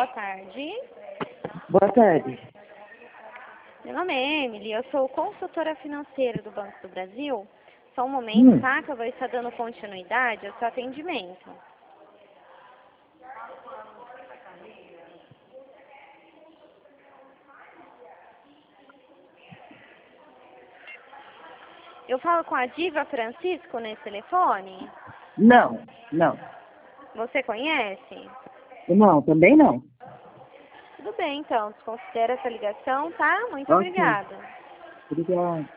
tarde. Boa tarde. Meu nome é Emily, eu sou consultora financeira do Banco do Brasil. Só um momento, tá? Que eu vou estar dando continuidade ao seu atendimento. Eu falo com a Diva Francisco nesse telefone? Não. Você conhece? Não, também não. Tudo bem, então. Desconsidera essa ligação, tá? Muito Ok. obrigada. Obrigada.